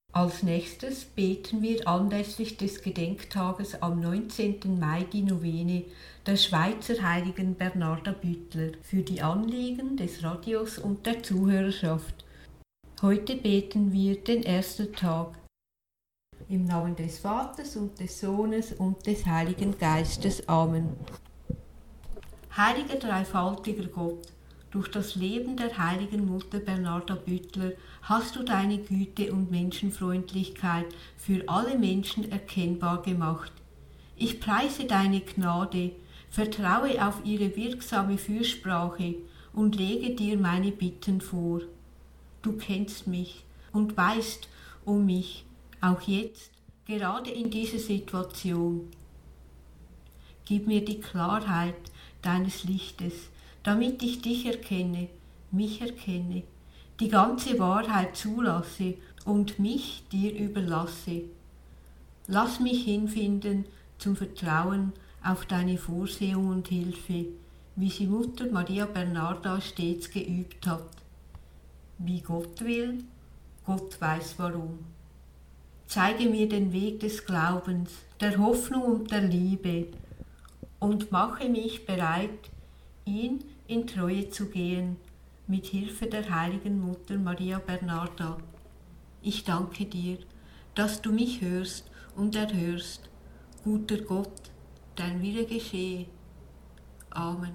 Als nächstes beten wir anlässlich des Gedenktages am 19. Mai die Novene der Schweizer Heiligen Bernarda Büttler für die Anliegen des Radios und der Zuhörerschaft. Heute beten wir den ersten Tag. Im Namen des Vaters und des Sohnes und des Heiligen Geistes. Amen. Heiliger dreifaltiger Gott, durch das Leben der heiligen Mutter Bernarda Büttler hast du deine Güte und Menschenfreundlichkeit für alle Menschen erkennbar gemacht. Ich preise deine Gnade, vertraue auf ihre wirksame Fürsprache und lege dir meine Bitten vor. Du kennst mich und weißt um mich, auch jetzt, gerade in dieser Situation. Gib mir die Klarheit deines Lichtes, damit ich dich erkenne, mich erkenne, die ganze Wahrheit zulasse und mich dir überlasse. Lass mich hinfinden zum Vertrauen auf deine Vorsehung und Hilfe, wie sie Mutter Maria Bernarda stets geübt hat. Wie Gott will, Gott weiß warum. Zeige mir den Weg des Glaubens, der Hoffnung und der Liebe und mache mich bereit, ihn in Treue zu gehen, mit Hilfe der heiligen Mutter Maria Bernarda. Ich danke dir, dass du mich hörst und erhörst. Guter Gott, dein Wille geschehe. Amen.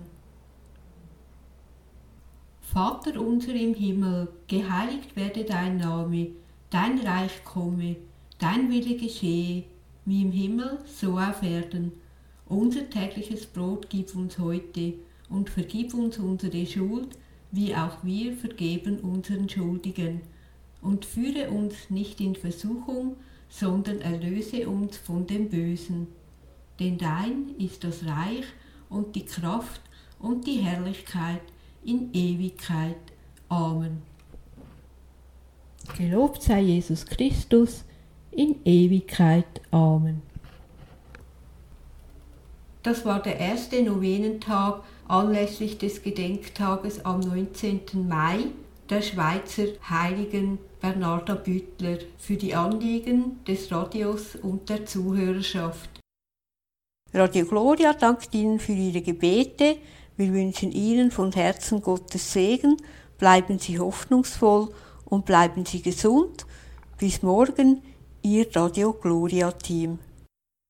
Vater unser im Himmel, geheiligt werde dein Name, dein Reich komme, dein Wille geschehe, wie im Himmel, so auf Erden. Unser tägliches Brot gib uns heute und vergib uns unsere Schuld, wie auch wir vergeben unseren Schuldigen. Und führe uns nicht in Versuchung, sondern erlöse uns von dem Bösen. Denn dein ist das Reich und die Kraft und die Herrlichkeit in Ewigkeit. Amen. Gelobt sei Jesus Christus in Ewigkeit. Amen. Das war der erste Novenentag anlässlich des Gedenktages am 19. Mai der Schweizer Heiligen Bernarda Büttler für die Anliegen des Radios und der Zuhörerschaft. Radio Gloria dankt Ihnen für Ihre Gebete. Wir wünschen Ihnen von Herzen Gottes Segen. Bleiben Sie hoffnungsvoll und bleiben Sie gesund. Bis morgen, Ihr Radio Gloria Team.